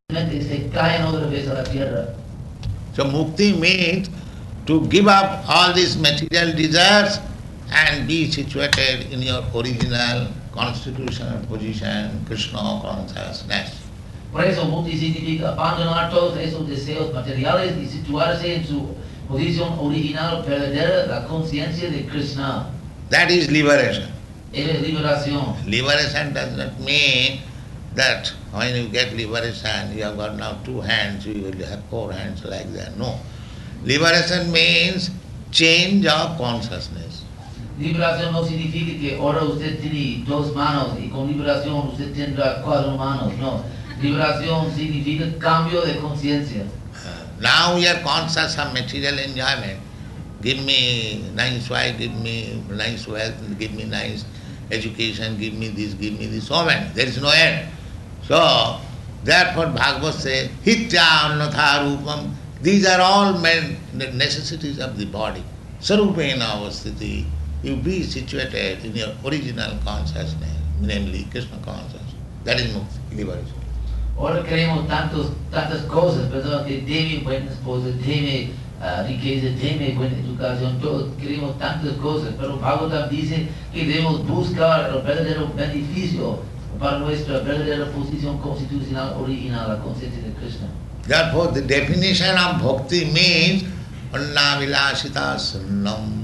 se caen otra vez a la tierra. So mukti means to give up all these material desires and be situated in your original constitutional position, Krishna consciousness. Por eso mukti significa abandonar todos esos deseos materiales y situarse en su posición original, verdadera, la conciencia de Krishna. That is liberation. Eso es liberación. Liberation does not mean that when you get liberation, you have got now two hands, you will have four hands like that. No. Liberation means change of consciousness. Liberación no significa que ahora usted tiene dos manos y con liberación usted tendrá cuatro manos. No. Liberación significa cambio de conciencia. Uh, now we are conscious of material enjoyment. Give me nice wife, give me nice wealth, give me nice education, give me this, give me this. So many. There is no end. So, therefore Bhagavad says, Hitya annatha rupam. These are all men, the necessities of the body. Sarupena avasthiti. You be situated in your original consciousness, namely Krishna consciousness. That is mukti, liberation. Ahora queremos tantos, tantas cosas, perdón, que deme buena esposa, deme uh, riqueza, deme buena educación, todos queremos tantas cosas, pero Bhagavatam dice que debemos buscar el verdadero beneficio para nuestra verdadera posición constitucional original, la conciencia de Krishna. Therefore, the definition of bhakti means anna vilasita sunnam.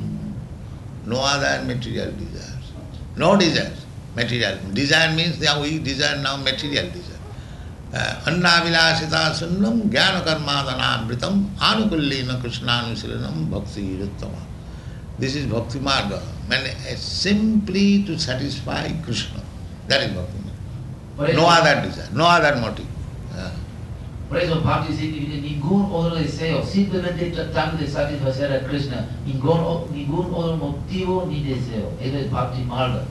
No other material desires. No desires. Material. Desire means that we desire now material desire. Anna vilasita sunnam jnana karmadana vritam anukullina krishnanushilanam bhakti ruttama. This is bhakti marga. Mean simply to satisfy Krishna. That is bhakti marga. No other desire, no other motive. Uh. Por eso bhakti significa ningún otro deseo, simplemente tratando de satisfacer a Krishna, ningún, ningún otro motivo ni deseo. Eso es bhakti marga.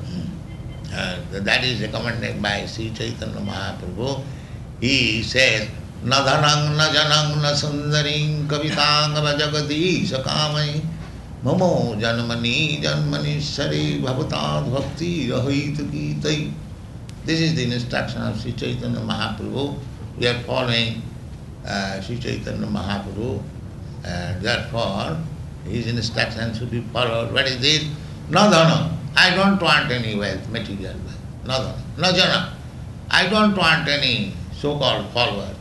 Uh, that is recommended by Sri Chaitanya Mahaprabhu. He says, Na dhanang na janang na sundaring kavitang vajagati sakamai mamo janmani janmani sari bhavatad bhakti rahita kitai. This is the instruction of Sri Chaitanya Mahaprabhu. We are following uh, Sri Chaitanya Mahaprabhu, and therefore his instruction should be followed. What is this? Na dhana. I don't want any wealth, material wealth. Na dhana. Na jana. I don't want any so-called followers.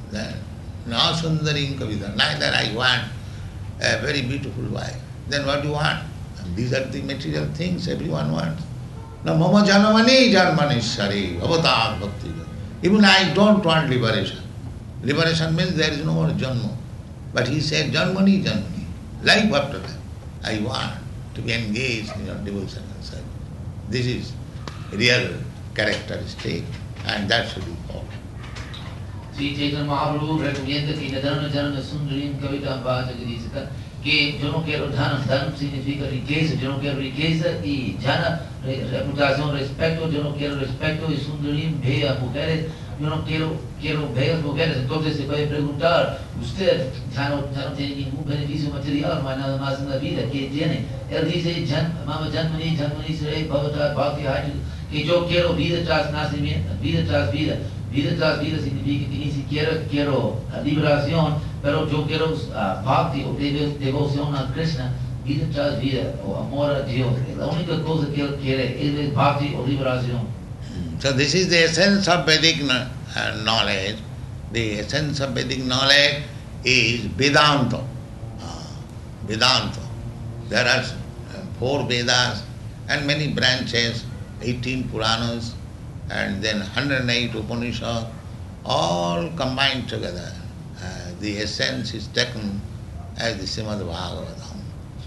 Na sundaring kavita. Neither I want a very beautiful wife. Then what do you want? And these are the material things everyone wants. Na mama janamani janmanishari avatar bhakti. Even I don't want liberation. Liberation means there is no more janma. But he said janmani janmani. Life after life. I want to be engaged in your devotional service. This is real characteristic, and that should be followed. Sri Chaitanya Mahaprabhu recomienda que Nadana Janana Sundarim Kavita Bhajagadisaka, que yo no quiero dhana, dhana significa riqueza, yo no quiero riqueza y jana, reputación, respeto, yo no quiero respeto y sundarim, bellas mujeres, yo no quiero, quiero bellas mujeres. Entonces se puede preguntar, usted ya no, ya no tiene ningún beneficio material, no hay nada más en la vida, ¿qué tiene? Él dice, Jan, Mama Janmani, Janmani Srei, Bhavata, Bhakti, que yo quiero vida tras nacimiento, vida tras vida. Vida tras vida significa que ni siquiera quiero uh, liberación, pero yo quiero uh, bhakti o dev devoción a Krishna, vida tras vida, o amor a Dios. La única cosa que él quiere es bhakti o liberación. So this is the essence of Vedic uh, knowledge. The essence of Vedic knowledge is Vedanta. Uh, Vedanta. There are uh, four Vedas and many branches, eighteen Puranas, and then one hundred eight Upanishads, all combined together. Uh, the essence is taken as the Srimad Bhagavatam.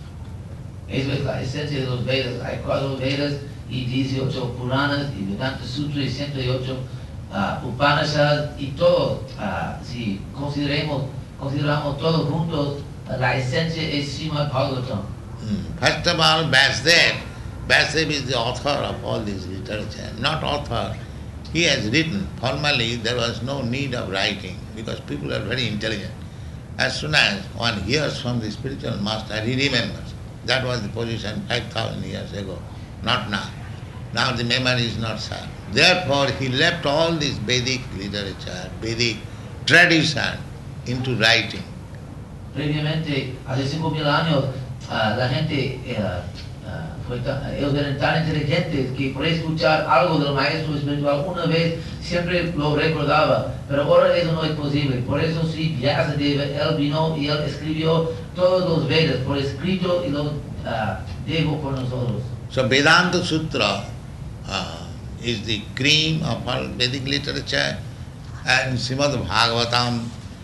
Eso es la esencia de los Vedas. Hay cuatro Vedas y dieciocho Puranas y Vedanta Sutra y ciento ocho uh, Upanishads y todo. Uh, si consideremos, consideramos todos juntos, uh, la esencia es Srimad Bhagavatam. Mm. First of all, Vasudev. Vasudev is the author of all this literature, not author. He has written. Formally, there was no need of writing because people are very intelligent. As soon as one hears from the spiritual master, he remembers. That was the position five thousand years ago, not now. Now the memory is not sharp. Therefore, he left all this Vedic literature, Vedic tradition into writing. Previamente, hace cinco mil años, uh, la gente era, uh, fue tan, ellos eran tan inteligentes que por escuchar algo del maestro espiritual una vez siempre lo recordaba, pero ahora eso no es posible. Por eso sí, Vyasadeva, él vino y él escribió todos los Vedas por escrito y lo uh, dejó por nosotros. So Vedanta Sutra uh, is the cream of all Vedic literature, and Srimad Bhagavatam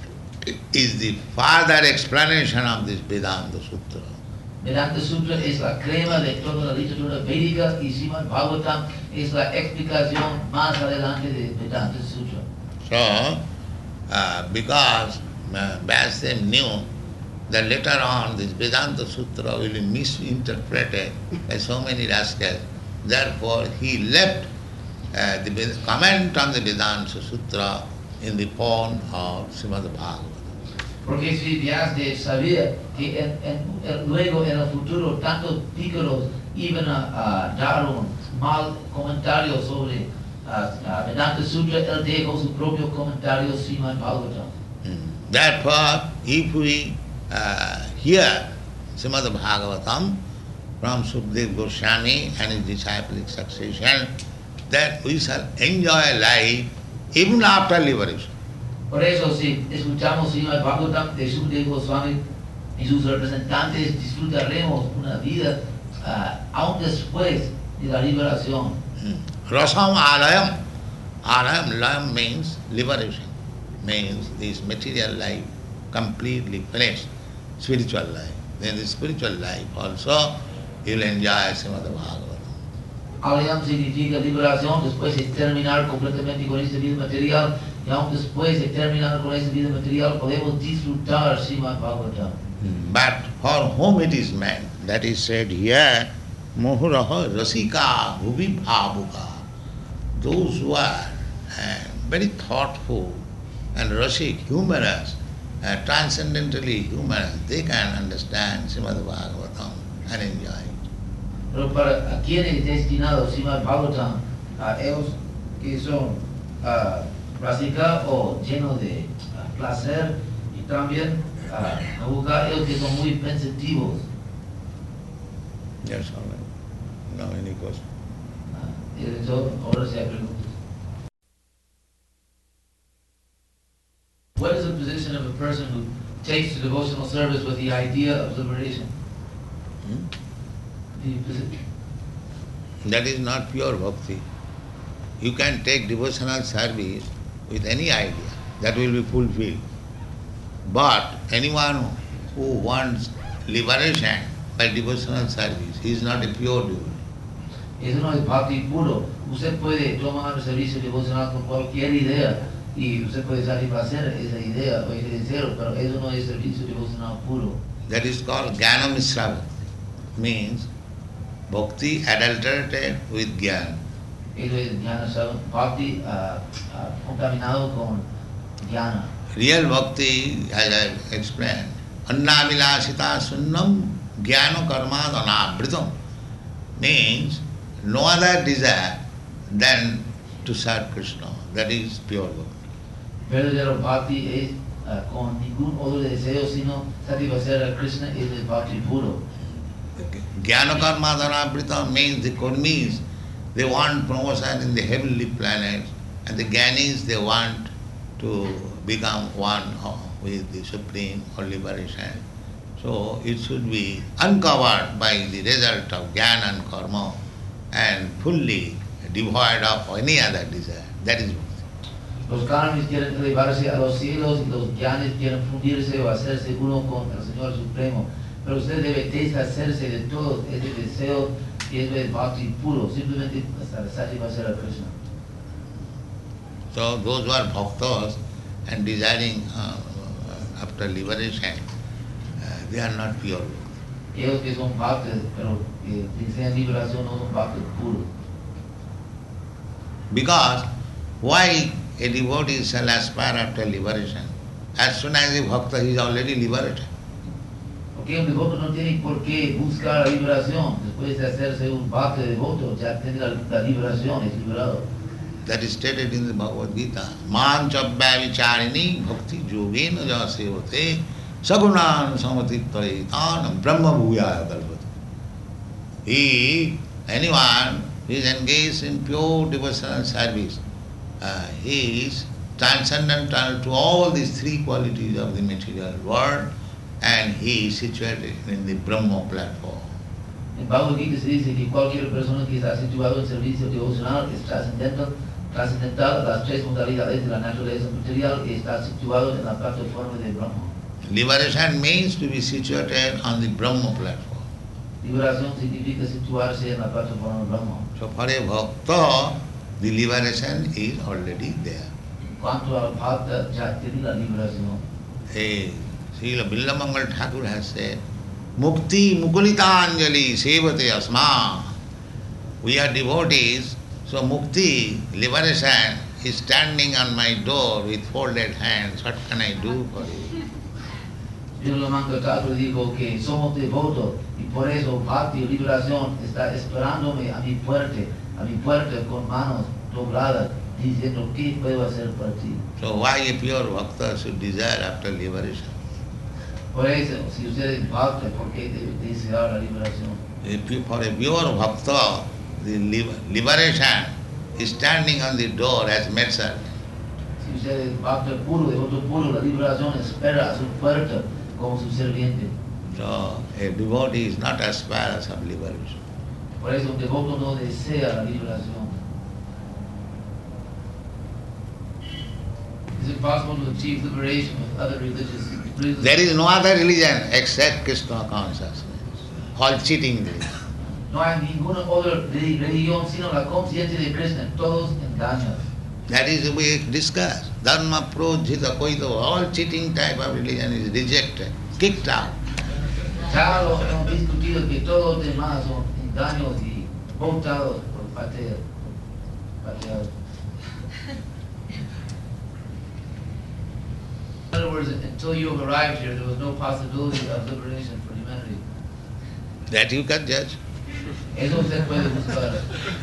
is the further explanation of this Vedanta Sutra. Vedanta Sutra es la crema de toda la literatura védica y Srimad Bhagavatam es la explicación más adelante de Vedanta Sutra. So, uh, because uh, Vyasadeva knew that later on this Vedanta Sutra will be misinterpreted by so many rascals, therefore he left uh, the Ved- comment on the Vedanta Sutra in the form of Srimad Bhagavatam. Porque si Vyasadeva sabía que en, en, en, luego en el futuro tantos pícaros iban a, a dar un mal comentario sobre uh, uh, Vedanta Sutra, él dejó su propio comentario Srimad Bhagavatam. Mm. Therefore, if we uh, hear Srimad Bhagavatam from Sukadeva Goswami and his disciplic succession, then we shall enjoy life even after liberation. Por eso, si escuchamos Srimad Bhagavatam de Sukadeva Goswami y sus representantes, disfrutaremos una vida uh, aún después de la liberación. Mm. Rasam alayam. Alayam, layam means liberation, means this material life completely finished, spiritual life. Then the spiritual life also you will enjoy Srimad Bhagavatam. Alayam significa liberación después de terminar completamente con esta vida material, y aún después de terminar con esta vida material podemos disfrutar Srimad Bhagavatam. But for whom it is meant, that is said here, Mohuraha Rasika Bhuvi Bhavuka. Those who are uh, very thoughtful and rasik, humorous, uh, transcendentally humorous, they can understand Srimad Bhagavatam and enjoy it. Pero para a quienes es destinado Srimad Bhagavatam, a ellos que son uh, Rasika o llenos de uh, placer, y también uh, a buscar ellos que son muy pensativos. That's all right. No, any question? Uh, y eso, ahora se pregunta. What is the position of a person who takes to devotional service with the idea of liberation? Hmm? The position. That is not pure bhakti. You can take devotional service with any idea, that will be fulfilled. But anyone who wants liberation by devotional service, he is not a pure devotee. Eso no es bhakti puro. Usted puede tomar servicio devocional con cualquier idea y usted puede satisfacer esa idea o ese deseo, pero eso no es servicio devocional puro. That is called Jnana Mishra Bhakti. Means bhakti adulterated with jnana. Eso es jnana sav- bhakti uh, uh, contaminado con jnana. Real bhakti, as I explained, anna vilasita sunnam jnana karma dhanavritam, means no other desire than to serve Krishna. That is pure bhakti. Verdadero bhakti es uh, con ningún otro deseo sino satisfacer a Krishna, es el bhakti puro. Jnana karma dhanavritam means the karmis, they want promotion in the heavenly planets, and the jnanis, they want to become one with the Supreme or liberation. So it should be uncovered by the result of jnana and karma and fully devoid of any other desire. That is bhakti. Los karmis quieren elevarse a los cielos y los jnanis quieren fundirse o hacerse uno con el Señor Supremo. Pero usted debe deshacerse de todo ese deseo que es el bhakti puro, simplemente hasta satisfacer a Krishna. So those who are bhaktas and desiring uh, after liberation, uh, they are not pure. Ellos que son bhaktas, pero que desean liberación no son bhaktas puros. Because why a devotee shall aspire after liberation? As soon as a bhakta he is already liberated. Porque un devoto no tiene por qué buscar la liberación. Después de hacerse un bhakta devoto, ya tiene la, la liberación, es liberado. That is stated in the Bhagavad Gita. Man chabhya vicharini bhakti yogena jasevate sagunan samatittare tanam brahma bhuyaya kalpate. He, anyone who is engaged in pure devotional service, uh, he is transcendental to all these three qualities of the material world, and he is situated in the Brahma platform. En Bhagavad Gita se dice que cualquier persona que está situado en servicio devocional es trascendental, trascendental a las tres modalidades de la naturaleza material y está situado en la plataforma de Brahma. Liberation means to be situated on the Brahma platform. Liberación significa situarse en la plataforma de Brahma. So for a bhakta, the liberation is already there. En cuanto al bhakta, ya tiene la liberación. Hey, Srila Billamangal Thakur has said, Mukti Mukulitanjali Sevate Asma. We are devotees, so Mukti, liberation, is standing on my door with folded hands. What can I do for you? Billamangal Thakur dijo que somos devotos y por eso bhakti, liberación, está esperándome a mi puerta, a mi puerta con manos dobladas, diciendo qué puedo hacer por ti. So why a pure bhakta should desire after liberation? Por eso, si usted es bhakta, ¿por qué debe desear la liberación? If for a pure bhakta, the liberation is standing on the door as medicine. Si usted es bhakta puro, devoto puro, la liberación espera a su puerta como su serviente. So a devotee is not aspirous of liberation. Por eso un devoto no desea la liberación. Is it possible to achieve liberation with other religious religions? There is no other religion except Krishna consciousness. All cheating religion. No hay ninguna otra religión sino la conciencia de Krishna, todos engaños. That is we discussed. Dharma, projita, koito, all cheating type of religion is rejected, kicked out. Ya lo hemos discutido que todos los demás son engaños y votados por patear. pateados. In other words, until you have arrived here, there was no possibility of liberation for humanity. That you can judge. Eso usted puede buscar.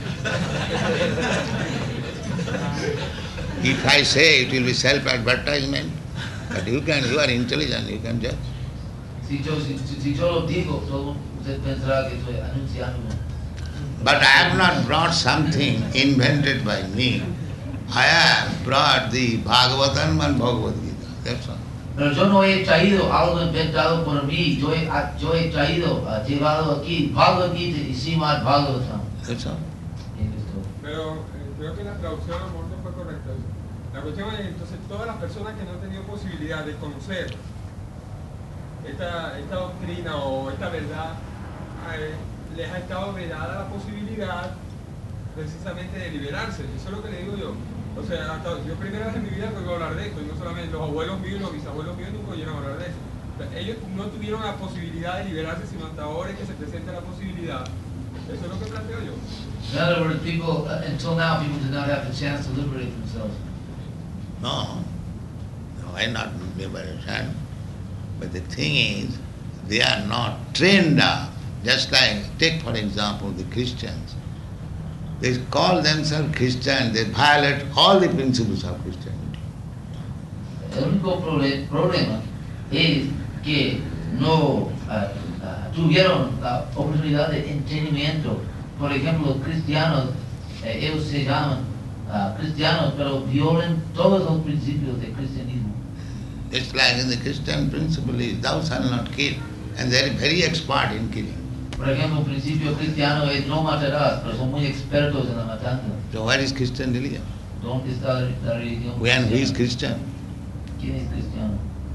If I say it will be self-advertisement, but you can, you are intelligent, you can judge. Si yo, si, si yo lo digo, todo usted pensará que estoy anunciándome. But I have not brought something invented by me. I have brought the Bhagavatam and Bhagavad Gita. That's all. Pero yo no he traído algo inventado por mí, yo he, yo he traído, uh, llevado aquí Bhagavad Gita y Srimad Bhagavatam. That's all. Pero eh, creo que la traducción a lo mejor no fue correcta. La cuestión es, entonces, todas las personas que no han tenido posibilidad de conocer esta, esta doctrina o esta verdad, eh, les ha estado vedada la posibilidad precisamente de liberarse. Eso es lo que le digo yo. O sea, hasta yo primera vez en mi vida oigo hablar de esto, y no solamente los abuelos míos y los bisabuelos míos nunca oyeron hablar de eso. O sea, ellos no tuvieron la posibilidad de liberarse, sino hasta ahora es que se presenta la posibilidad. Eso es lo que planteo yo. In other words, people, uh, until now, people did not have the chance to liberate themselves. No, why not liberation? But the thing is, they are not trained up. Just like, take for example the Christians. They call themselves Christian, they violate all the principles of Christianity. El único proble problema es que no uh, uh, tuvieron la oportunidad de entendimiento. Por ejemplo, los cristianos, eh, ellos se llaman uh, cristianos, pero violan todos los principios del cristianismo. It's like in the Christian principle is, thou shalt not kill, and they are very expert in killing. Por ejemplo, el principio cristiano es no matarás, pero son muy expertos en la matanza. So where is Christian religion? ¿Dónde está la, la religión? When who is cristiana? Christian? ¿Quién es cristiano?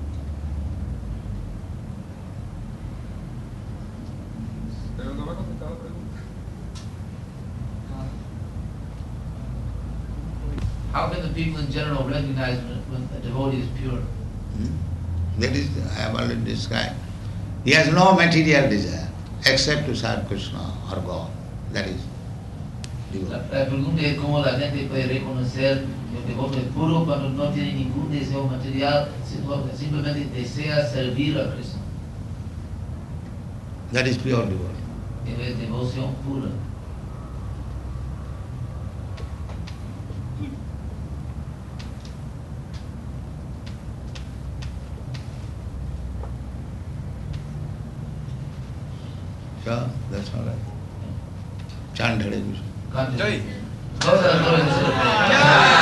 Pero no me ha contestado la pregunta. How can the people in general recognize when, when a devotee is pure? Hmm? That is, I have already described. He has no material desire except to serve Krishna or God. That is La, devotee. la pregunta es cómo la gente puede reconocer que el devoto es puro cuando no tiene ningún deseo material, sino simplemente desea servir a Krishna. That is pure devotee. Eso es devoción pura. Yeah, that's all right. Chant Hare Krishna. Continue. Jai. Close the door and sit.